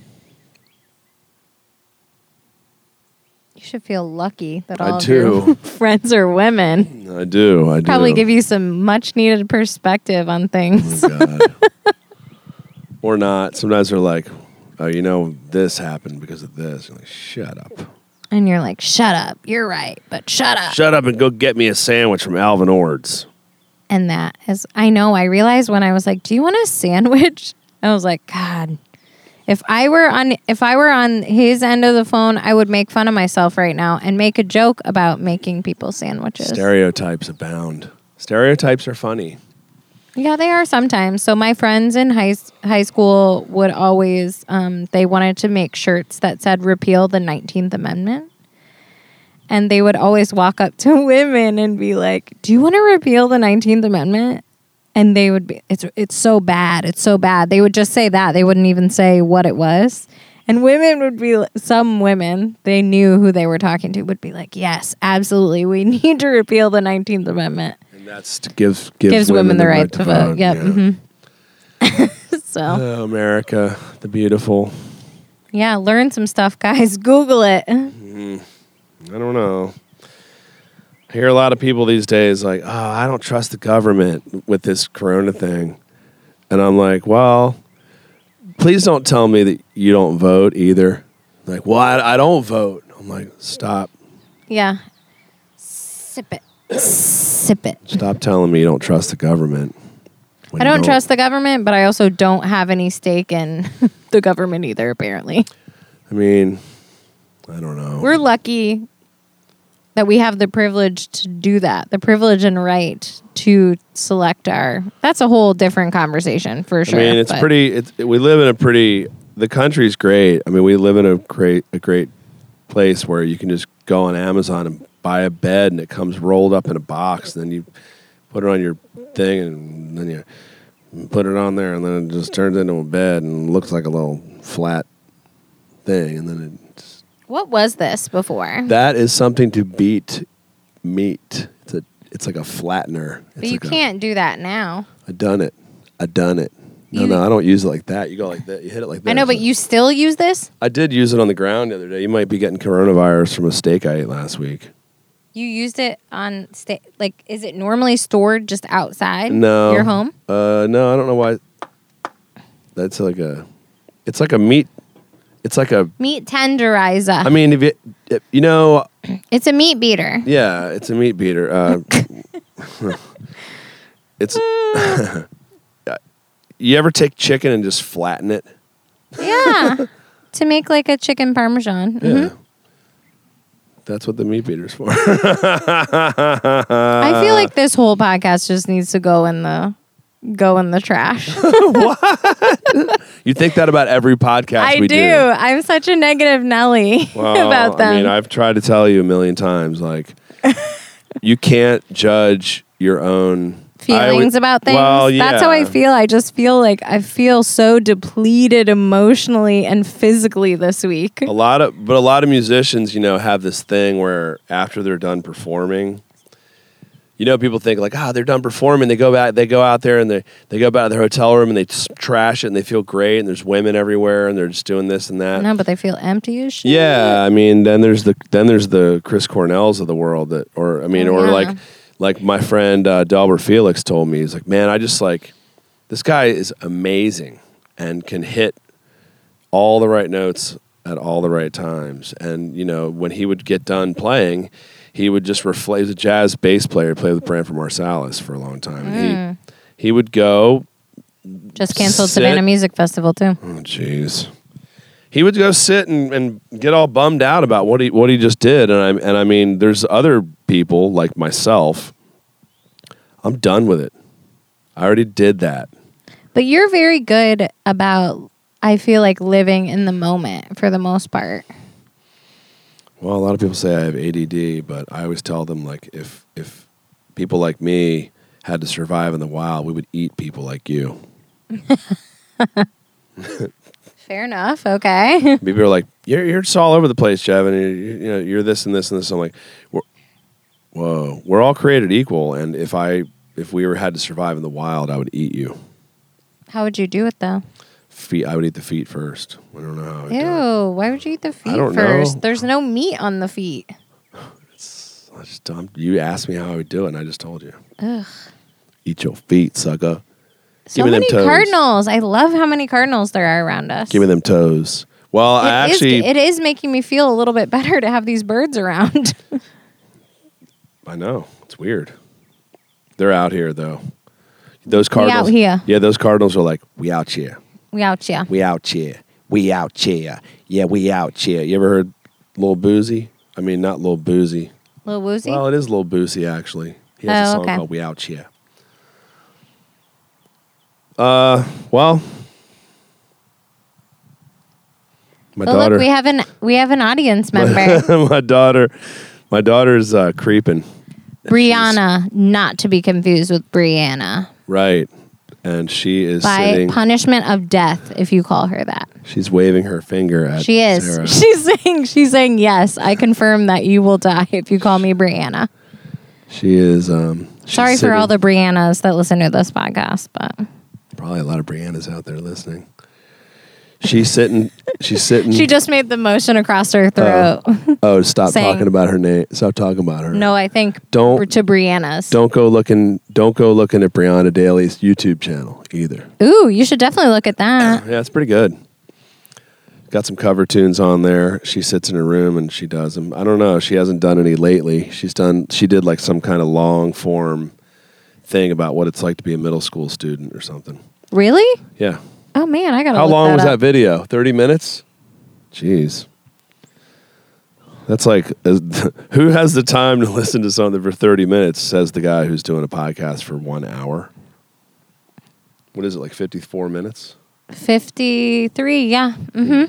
You should feel lucky that I all of do. your friends are women. I do. I do. Probably give you some much needed perspective on things. Oh, God. Or not. Sometimes they're like, "Oh, you know, this happened because of this." You're like, "Shut up." And you're like, shut up. You're right, but shut up. Shut up and go get me a sandwich from Alvin Ord's. And that is, I know, I realized when I was like, do you want a sandwich? I was like, God, if I were on, if I were on his end of the phone, I would make fun of myself right now and make a joke about making people sandwiches. Stereotypes abound. Stereotypes are funny. Yeah, they are sometimes. So my friends in high high school would always, um, they wanted to make shirts that said repeal the nineteenth Amendment. And they would always walk up to women and be like, do you want to repeal the nineteenth Amendment? And they would be, it's it's so bad. It's so bad. They would just say that. They wouldn't even say what it was. And women would be, some women, they knew who they were talking to, would be like, yes, absolutely. We need to repeal the nineteenth Amendment. And that's to give, gives, Gives women the right to vote. Yep. Yeah. mhm. So, Oh, America, the beautiful. Yeah, learn some stuff, guys. Google it. I don't know. I hear a lot of people these days like, oh, I don't trust the government with this corona thing. And I'm like, well, please don't tell me that you don't vote either. Like, well, I, I don't vote. I'm like, stop. Yeah. Sip it. Sip it. Stop telling me you don't trust the government. when I you don't trust the government, but I also don't have any stake in the government either, apparently. I mean, I don't know. We're lucky that we have the privilege to do that, the privilege and right to select our... That's a whole different conversation, for sure. I mean, it's but- pretty... It's, we live in a pretty... The country's great. I mean, we live in a great a great place where you can just go on Amazon and buy a bed, and it comes rolled up in a box, and then you put it on your thing, and then you put it on there, and then it just turns into a bed and looks like a little flat thing, and then it just... What was this before? That is something to beat meat. It's a it's like a flattener. It's But you like a- can't do that now. I done it. I done it. No, You- no, I don't use it like that. You go like that. You hit it like that. I know, but you still use this? I did use it on the ground the other day. You might be getting coronavirus from a steak I ate last week. You used it on... Sta- like, is it normally stored just outside No. your home? Uh, no, I don't know why. That's like a. It's like a meat. It's like a. Meat tenderizer. I mean, if it, if, you know, It's a meat beater. yeah, it's a meat beater. Uh, it's. You ever take chicken and just flatten it? Yeah. To make like a chicken parmesan. Yeah. Mhm. That's what the meat beater's for. I feel like this whole podcast just needs to go in the go in the trash. You think that about every podcast I we do. do. I'm such a negative Nelly Well, about them. I mean, I've tried to tell you a million times, like, you can't judge your own I Feelings would- about things. Well, yeah. That's how I feel. I just feel like I feel so depleted emotionally and physically this week. A lot of, but a lot of musicians, you know, have this thing where after they're done performing, you know, people think like, ah, they're done performing. They go back, they go out there and they they go back to their hotel room and they just trash it and they feel great and there's women everywhere and they're just doing this and that. No, but they feel empty as shit. Yeah, I mean, then there's the then there's the Chris Cornells of the world that, or I mean, Oh, or yeah. like like my friend uh, Delbert Felix told me, he's like, man, I just like this guy is amazing and can hit all the right notes at all the right times. And you know, when he would get done playing, he would just reflect. He was a jazz bass player, played with Branford Marsalis for a long time. And Mm. he he would go. Just canceled Sit. Savannah Music Festival too. Oh, jeez. He would go sit and, and get all bummed out about what he what he just did, and I and I mean, there's other people like myself. I'm done with it. I already did that. But you're very good about, I feel like, living in the moment for the most part. Well, a lot of people say I have A D D, but I always tell them like if if people like me had to survive in the wild, we would eat people like you. Fair enough. Okay. People are like, "You're you're just all over the place, Jeff, and you, you know you're this and this and this." I'm like, we're, "Whoa, we're all created equal, and if I if we were had to survive in the wild, I would eat you. How would you do it though? Feet, I would eat the feet first. I don't know how. I would do it. Ew. Why would you eat the feet don't first? know. There's no meat on the feet. I just um, you asked me how I would do it, and I just told you. Ugh. Eat your feet, sucker. So Give me them many toes. cardinals. I love how many cardinals there are around us. Give me them toes. Well, I It is- actually, it is making me feel a little bit better to have these birds around. I know it's weird. They're out here though. Those We cardinals. out here. Yeah, those cardinals are like, we out here. we out here. We out here. We out here. Yeah, we out here. You ever heard Lil Boozy? I mean, not Lil Boozy. Little woozy. Well, it is Lil Boozy actually. He has Oh, a song okay. called "We Out Here." Uh, well, my well, daughter. look, we have an we have an audience member, my daughter. My daughter's uh, creeping. Brianna, not to be confused with Brianna. Right, and she is By sitting. punishment of death, if you call her that. She's waving her finger at She is. Sarah. She's saying she's saying yes. I confirm that you will die if you call me Brianna. She is. Um, she's Sorry for sitting- all the Briannas that listen to this podcast, but Probably a lot of Briannas out there listening. She's sitting. She's sitting. She just made the motion across her throat. oh, stop saying- talking about her name. Stop talking about her. No, I think Don't- to Brianna's. Don't go looking. Don't go looking at Brianna Daly's YouTube channel either. Ooh, you should definitely look at that. Yeah, it's pretty good. Got some cover tunes on there. She sits in her room and she does them. I don't know. She hasn't done any lately. She's done. She did like some kind of long form thing about what it's like to be a middle school student or something. Really? Yeah. Oh man, I gotta. How look long that was up. that video? Thirty minutes. Jeez. That's like uh, who has the time to listen to something for thirty minutes? Says the guy who's doing a podcast for one hour. What is it, like fifty-four minutes? fifty-three, yeah. Mm-hmm.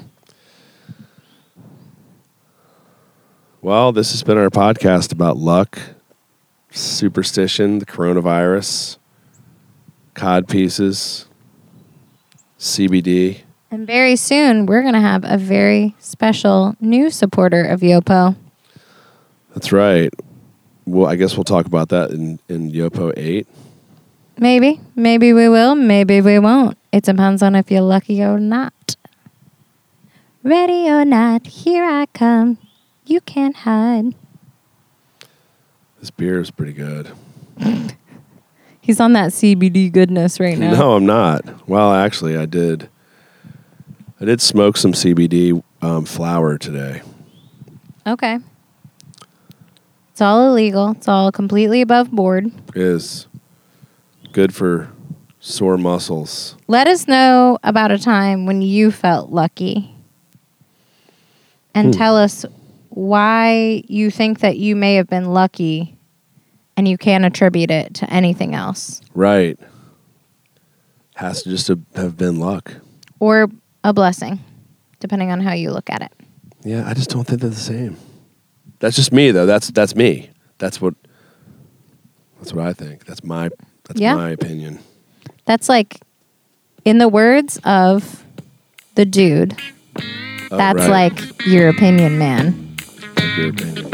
Well, this has been our podcast about luck, superstition, the coronavirus, cod pieces, C B D. And very soon, we're going to have a very special new supporter of Yopo. That's right. Well, I guess we'll talk about that in, in Yopo eight. Maybe. Maybe we will. Maybe we won't. It depends on if you're lucky or not. Ready or not, here I come. You can't hide. This beer is pretty good. He's on that C B D goodness right now. No, I'm not. Well, actually, I did. I did smoke some C B D um, flower today. Okay. It's all illegal. It's all completely above board. It is good for sore muscles. Let us know about a time when you felt lucky. And Hmm. tell us why you think that you may have been lucky and you can't attribute it to anything else. Right. Has to just have been luck. Or a blessing, depending on how you look at it. Yeah, I just don't think they're the same. That's just me, though. That's that's me. That's what. That's what I think. That's my. That's Yeah. my opinion. That's like, in the words of the dude, Oh, that's right. like your opinion, man. Your opinion.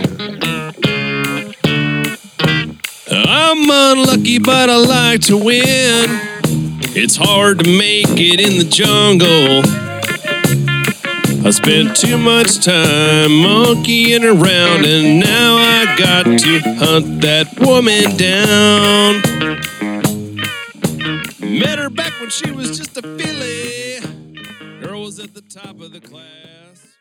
I'm unlucky, but I like to win. It's hard to make it in the jungle. I spent too much time monkeying around, and now I got to hunt that woman down. Met her back when she was just a filly. Girl was at the top of the class.